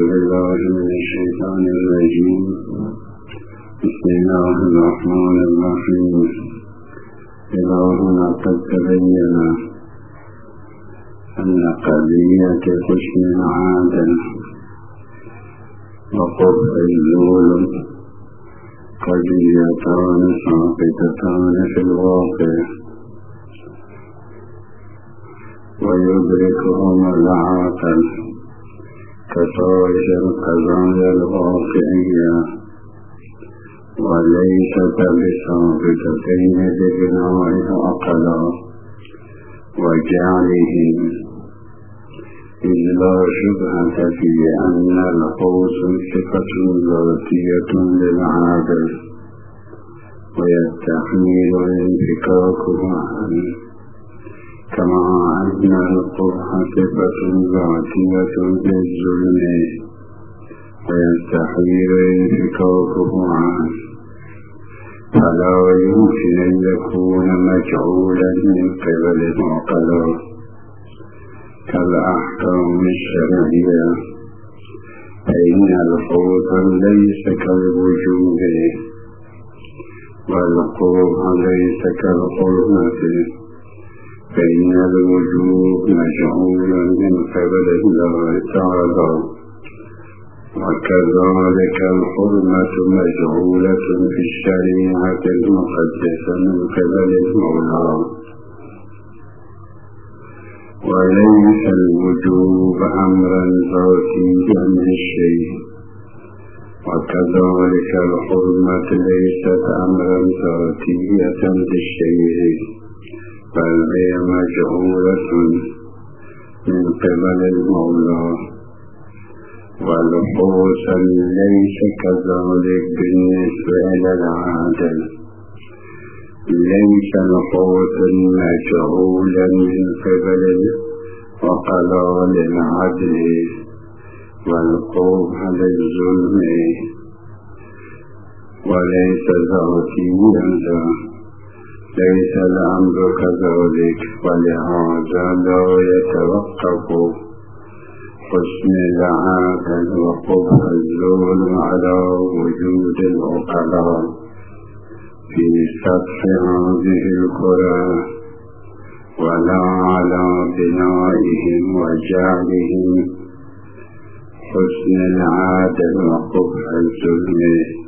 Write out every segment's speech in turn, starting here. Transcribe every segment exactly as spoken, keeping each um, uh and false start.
بالله من الشيطان الرجيم. بسم الله الرحمن الرحيم. إلهنا قد تبين أن قضية حسن العادل وقبح الزول قضيتان ساقطتان في الواقع، ويدركهما العاقل كسائر القضايا الواقعية، وليست بساقطتين ببنائها عقلا وجعلهم، إذ لا شبهة في أن الحسن صفة ذاتية للعادل، ويستحيل انفكاكه عنه، كما أن القبح صفة ذاتية للظلم، ويستحيل انفكاكه عنه، فلا يمكن أن يكون مجعولا من قبل العقلاء كالأحكام الشرعية، فإن الحسن ليس كالوجوب، والقبح ليس كالحرمة، فإن الوجوب مجعول من قبل الله تعالى، وكذلك الحرمة مجعولة في الشريعة المقدسة من قبل المولى، وليس الوجوب أمرا ذاتيا للشيء، وكذلك الحرمة ليست أمرا ذاتية للشيء، بل هي مجعولة من قبل المولى. والحسن ليس كذلك بالنسبة إلى العادل، ليس الحسن مجعولا من قبل العقلاء للعدل، والقبح للظلم، وليس ذاتيا له، ليس الأمر كذلك، ولهذا لا يتوقف حسن العادل وقبح الظلم على وجود العقلاء في سطح هذه الكرة، ولا على بنائهم وجعلهم حسن العادل وقبح الظلم،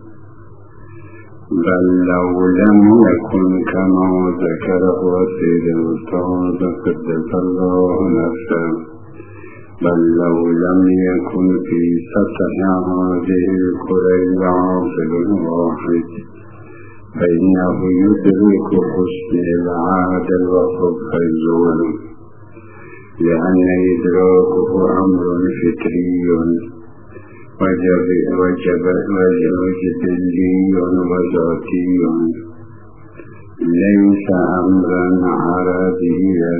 بل لو لم يكن كما ذكره سيد الأستاذ قدس الله نفسه، بل لو لم يكن في سطح هذه الكرة عاقل واحد، فإنه يدرك حسن العادل وقبح الظلم، لأن إدراكه أمر فطري وجبلي وذاتي، ليس أمرا عربيا.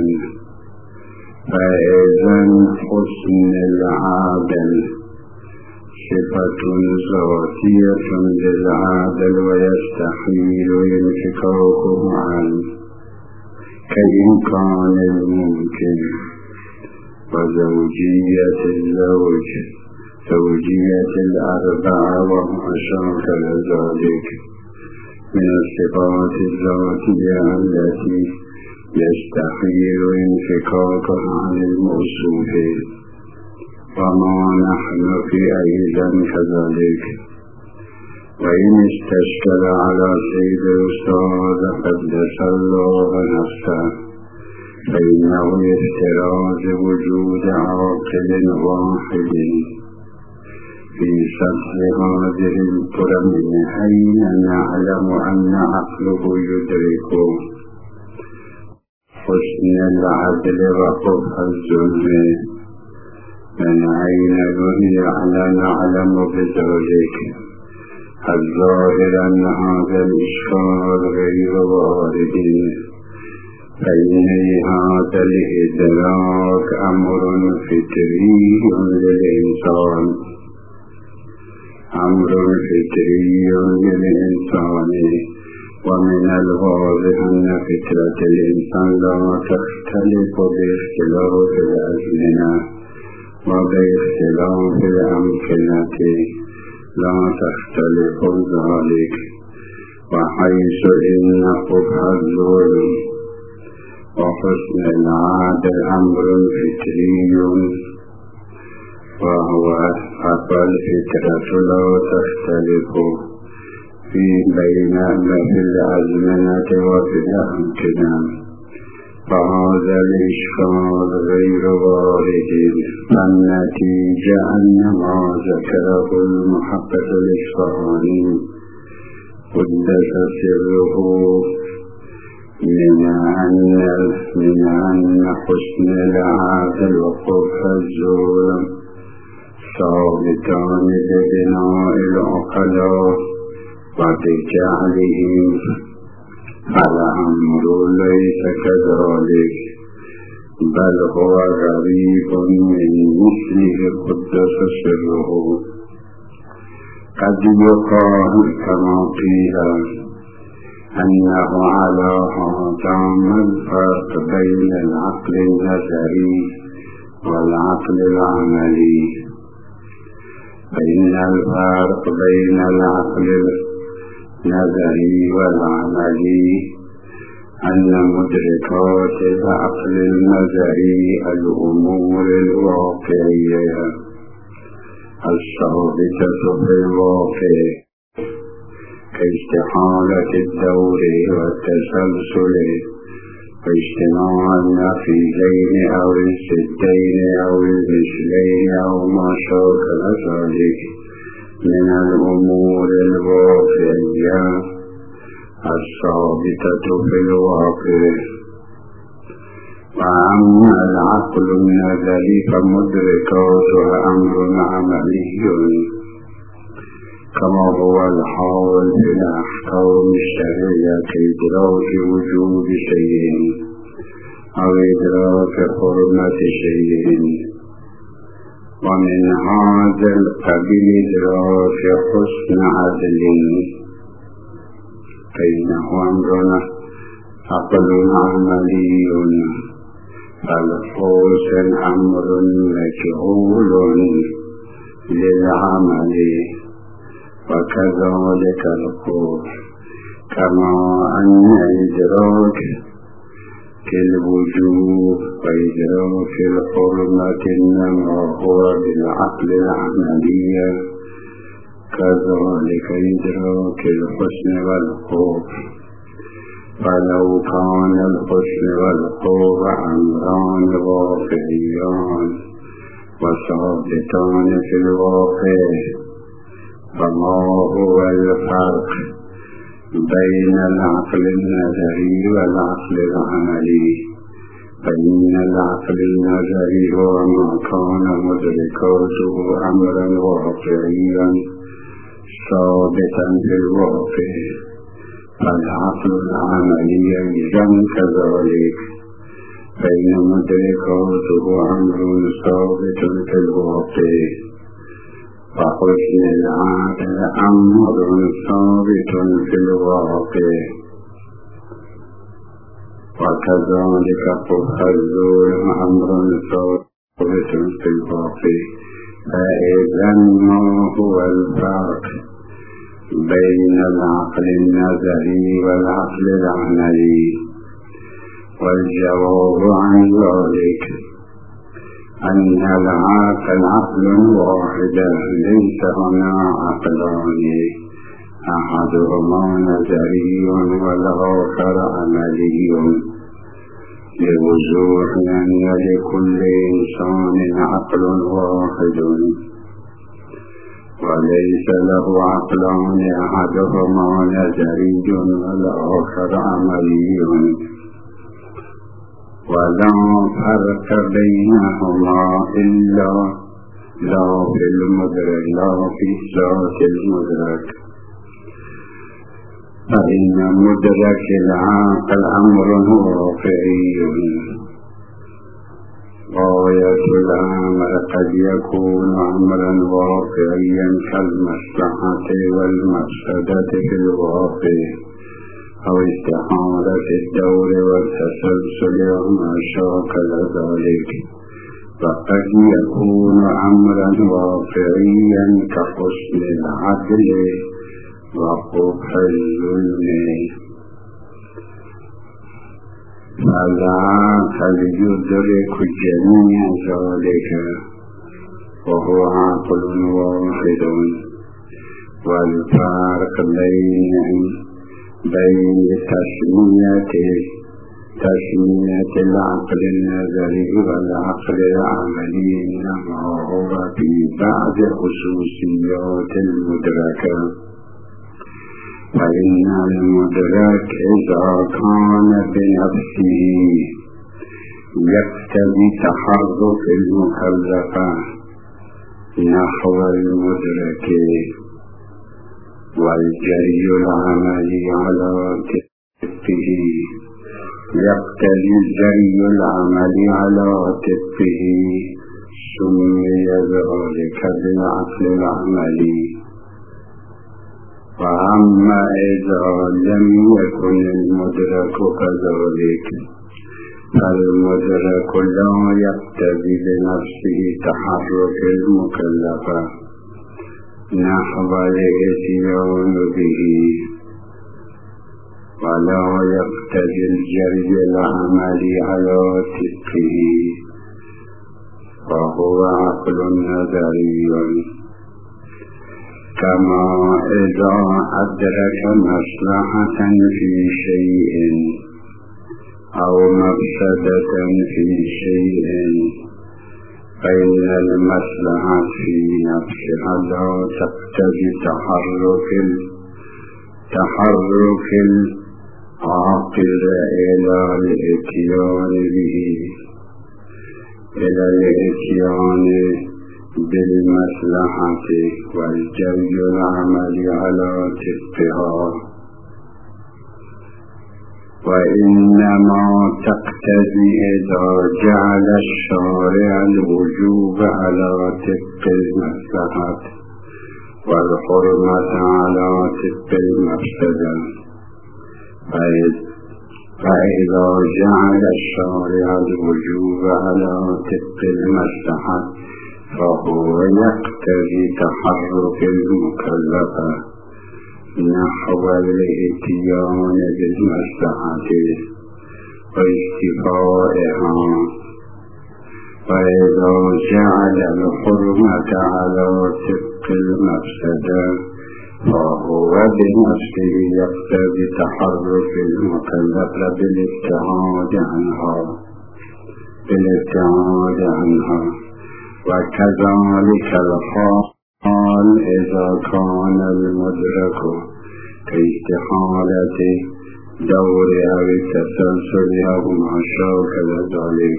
فإذا حسن العادل صفة ذاتية للعادل، ويستحيل انفكاكه عنه كإمكان الممكن، وزوجية الزوج، زوجية الأربعة وما شاكل ذلك من الصفات الذاتية التي يستحيل انفكاكها عن الموصوف، وما نحن في أيضا كذلك. وإن استشكل على سيد الأستاذ قدس الله نفسه، فإنه افتراض وجود عاقل واحد في سطح هذه الكرة، من أين نعلم أن عقله يدرك حسن العدل وقبح الظلم؟ من أين نعلم بذلك؟ الظاهر أن هذا الإشكال غير وارد، فإن هذا الإدراك أمر فطري للإنسان، أمر فطري للإنسان، ومن الواضح أن فطرة الإنسان لا تختلف باختلاف الأزمنة وباختلاف الأمكنة لا تختلف ذلك، وحيث إن قبح الظلم وحسن العادة أمر فطري، وهو فالفطرة لا تختلف في بين في الأزمنة وفي الأمكنة، فهذا الإشكال غير وارد، فالنتيجة أن ما ذكره المحقق الإصفهاني قدس سره من أن من أن حسن العادل وقبح الظلم ثابتان ببناء العقلاء وبجعلهم، الأمر ليس كذلك، بل هو غريب من مثله قدس سره. قد يقال كما قيل أنه على هذا الفرق بين العقل النظري والعقل العملي، بين الفرق بين العقل النظري والعملي أن مدركات العقل النظري الأمور الواقعية الثابتة في الواقع كاستحالة الدور والتسلسل واجتماع النقيضين أو الضدين أو المثلين أو ما شاكل ذلك من الأمور الواقعية الثابتة في الواقع. وأما العقل النظري فمدركاته أمر عملي كما هو الحال في الأحكام الشرعية كإدراك وجود شيء أو إدراك حرمة شيء، ومن هذا القبيل إدراك حسن عدل، فإنه أمرنا عقل عملي، فالحسن أمر مجهول للعمل، وكذلك القبح، كما أن إدراك الوجوب وإدراك الحرمة إنما هو بالعقل العملي، كذلك إدراك الحسن والقبح. فلو كان الحسن والقبح أمران واقعيان وثابتان في الواقع، فما هو الفرق بين العقل النظري والعقل العملي؟ فإن العقل النظري هو ما كان مدركاته أمرا واقعيا ثابتا في الواقع، فالعقل العملي أيضا كذلك، فإن مدركاته أمر ثابت في الواقع، وحسن العقل أمر ثابت في الواقع، وكذلك قبح الظلم أمر ثابت في الواقع. فإذا ما هو الفرق بين العقل النظري والعقل العملي؟ والجواب عن ذلك أن العقل عقل واحد، ليس هنا عقلان، أحدهما نظري والآخر عملي، لوضوح أن لكل إنسان عقل واحد وليس له عقلان، أحدهما نظري والآخر عملي، ولا فرق بينهما إلا لا في المدرك لا في ذات المدرك. فإن مدرك العقل أمر واقعي، غاية الأمر قد يكون أمرا واقعيا كالمصلحة والمفسدة في الواقع، أو استحالة الدور والتسلسل وما شاكل ذلك، فقد يكون أمرا واقعيا كحسن العدل وقبح الظلم، فلا فليدرك جميع ذلك وهو عقل واحد. والفارق بين بين تسمية تسمية العقل النظري والعقل العملي إنما هو في بعض خصوصيات المدركة. فإن المدرك إذا كان بنفسه يقتضي تحرك المكلفة نحو المدرك، والجري العملي على طبقه يقتضي الجري العملي على طبقه، سمي ذلك بالعقل العملي. وأما إذا لم يكن المدرك كذلك فالمدرك لا يقتضي بنفسه تحرك المكلفة نحو الاتيان به، ولا يقتضي الجري العملي على طبقه، وهو عقل نظري. كما إذا أدرك مصلحة في شيء أو مفسدة في شيء، فإن المصلحة في نفسها لا تقتضي تحرك تحرك العاقل إلى الاتيان به إلى الاتيان بالمصلحة والجري العملي على طبقها، وإنما تقتضي إذا جعل الشارع الوجوب على طبق المصلحة والحرمة على طبق المفسدة. فإذا جعل الشارع الوجوب على طبق المصلحة فهو يقتضي تحرك المكلفة نحو الاتيان بالمصلحة واستيفائها. وإذا جعل الحرمة على طبق المفسدة فهو بنفسه يقتضي تحرك المكلفة بالابتعاد عنها بالابتعاد عنها. وكذلك الحال إذا كان المدرك كاستحالة دور أو التسلسل أو ما شاكل ذلك.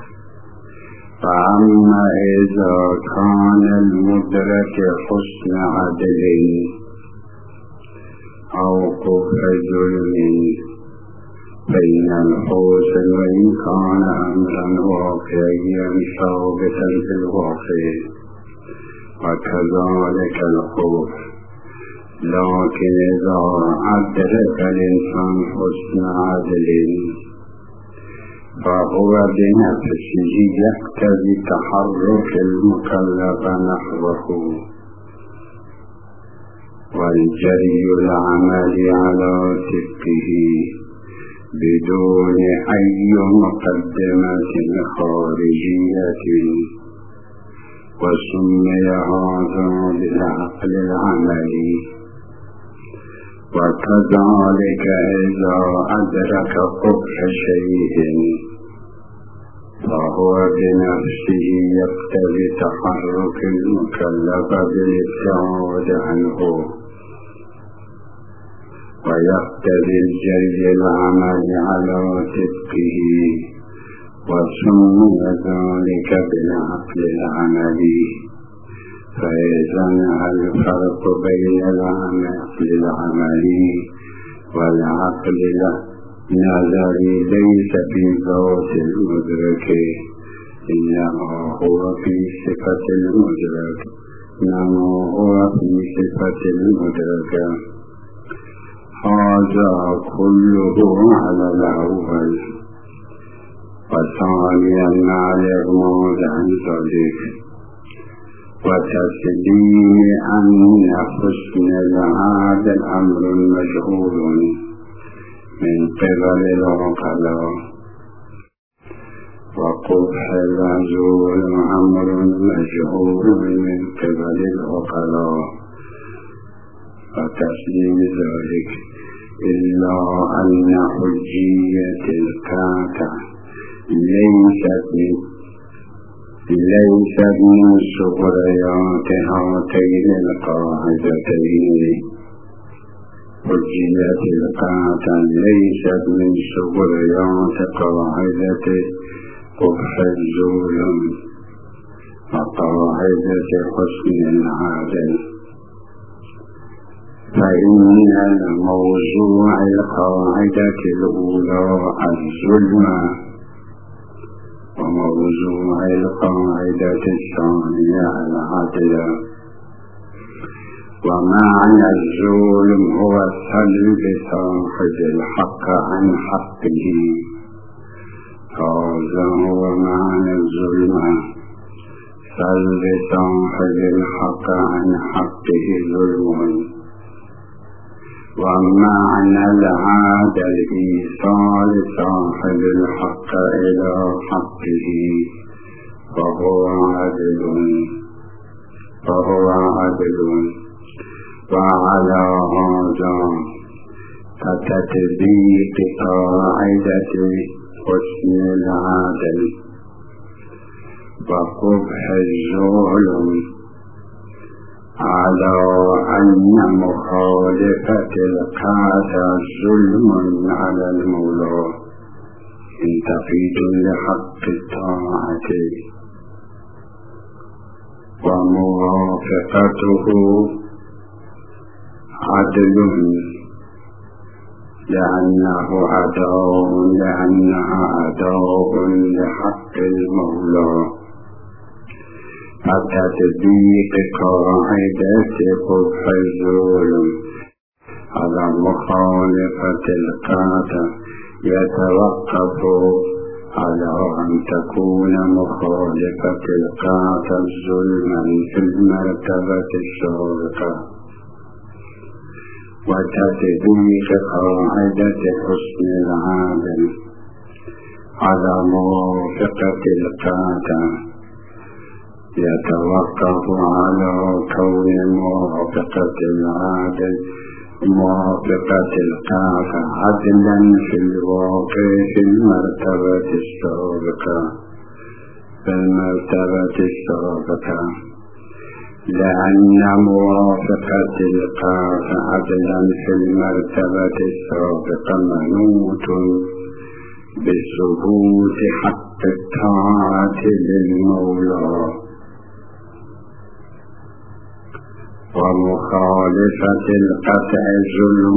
فأما إذا كان المدرك حسن عدل أو قبح ظلم بين الحسن وإن كان أمرا واقعيا ثابتا في الواقع، وكذلك القبح. لكن إذا أدرك الإنسان حسن عدل فهو بنفسه يقتضي تحرك المكلف نحوه والجري العمل على طبقه بدون أي مقدمة خارجية، وسمي هذا بالعقل العملي. وكذلك إذا أدرك قبح شيء فهو بنفسه يقتضي تحرك المكلف بالابتعاد عنه، ويقتضي الجري العمل على طبقه، وسمي ذلك بالعقل العملي. فإذا الفرق بين العقل العملي والعقل النظري ليس في ذات المدرك، إنما هو في صفة المدرك إنما هو في صفة المدرك. هذا كله على الأول. وثانيا الإغماض عن ذلك وتسليم أن حسن هذا الأمر مجهول من قبل العقلاء وقبح العزول أمر مجهول من قبل العقلاء وتسليم ذلك إلا أن حجية الكعكة ليست من ليست من سخريات هاتين القاعدتين حجية الكعكة ليست من سخريات قاعدة قبح الظلم وقاعدة حسن العادل فإن الموضوع القاعدة الأولى الظلم وموضوع القاعدة الثانية العدل ومعنى الظلم هو سلب صاحب الحق عن حقه هذا هو معنى الظلم سلب صاحب الحق عن حقه ظلم ومعنى العادل إيصال صاحب الحق إلى حقه فهو عدل فهو عدل وعلى هذا كتطبيق قاعدة حسن العدل وقبح الظلم على أن مخالفة القاعدة ظلم على المولى انتقيد لحق الطاعة وموافقته عدل لأنه أداء لأنها أداء لحق المولى التطبيق قاعدة قبح الظلم على مخالفة القاعدة يتوقف على أن تكون مخالفة القاعدة ظلما في المرتبة السابقة وتطبيق قاعدة حسن العادل على موافقة القاعدة يتوقف على كون موافقة العادل موافقة القاعدة عدلا في الواقع في المرتبة السابقة في المرتبة السابقة لأن موافقة القاعدة عدلا في المرتبة السابقة منوط بثبوت حق الطاعة للمولى ومخالفة القطع ظلم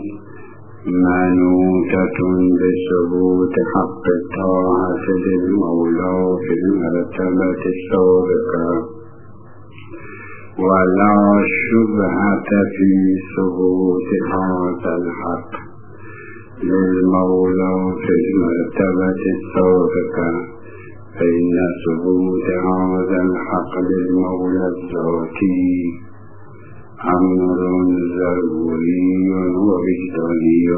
منوطة بثبوت حق الطاعة للمولى في المرتبة السابقة ولا شبهة في ثبوت هذا الحق للمولى في المرتبة السابقة فإن ثبوت هذا الحق للمولى الذاتي أمر ضروري ووجداني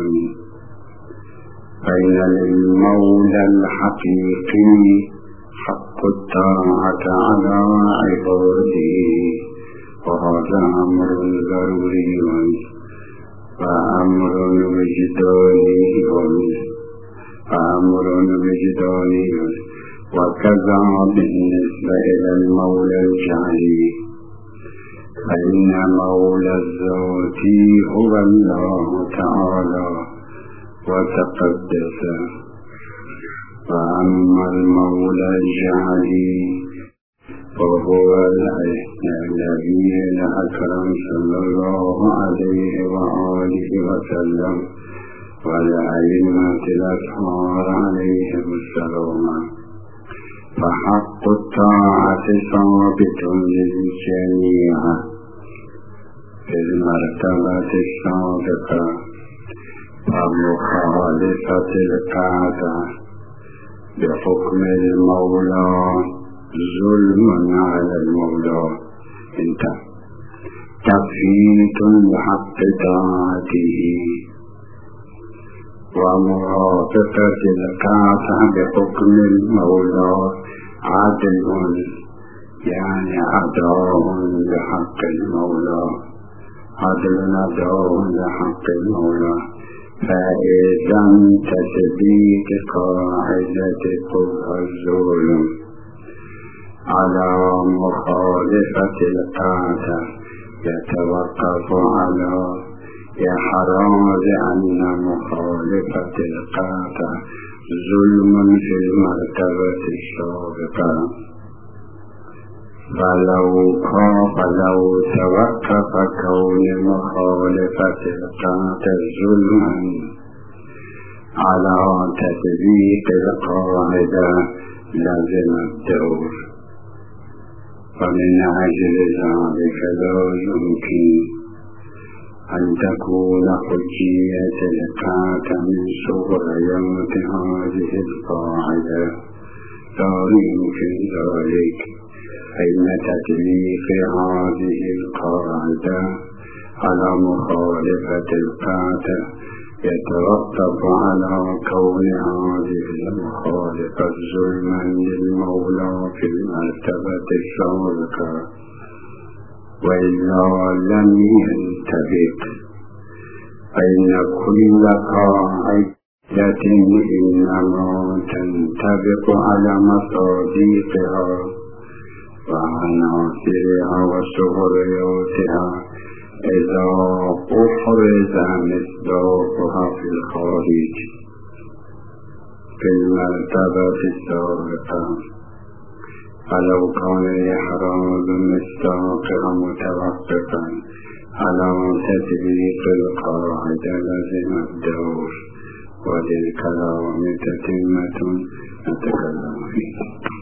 فإن للمولى الحقيقي حق الطاعة على عباده وهذا أمر ضروري وأمر وجداني وأمر وجداني وكذا بالنسبة إلى المولى الجعلي فإن مولى الذات هو الله تعالى وتقدس وأما المولى الجعلي فهو النبي الأكرم صلى الله عليه وآله وسلم والأئمة الأطهار عليهم السلام فحق الطاعة ثابت للجميع في المرتبة السابقة ومخالفة القاعدة بحكم المولى ظلم على المولى. انت تفيت بحق طاعته ومرافقة الكعفة بحكم المولى عدل، يعني أداء بحق المولى، عدل أداء بحق المولى. فإذا تثبيت قاعدة قبح الظلم على مخالفة القاعدة يتوقف على إحراز أن مخالفة القاعدة ظلم في المرتبة السابقة. فلو فلو توقف كون مخالفة القاعدة ظلما على تطبيق القاعدة لازم الدور. ومن أجل ذلك لا يمكن أن تكون حجية القاعدة من صغريات هذه القاعدة، لا يمكن ذلك، فإن تطبيق هذه القاعدة على مخالفة القاعدة يترتب على كون هذه المخالفة ظلما للمولى في المرتبة السابقة، وإلا لم ينطبق. فإن كل قاعدة إنما تنطبق على مصادقها وعناصرها وصغرياتها إذا أفرز مصداقها في الخارج في المرتبة السابقة. فلو كان إحراز مصداقها متوقفا على تطبيق القاعدة لازم الدور، وللكلام تتمة نتكلم فيه.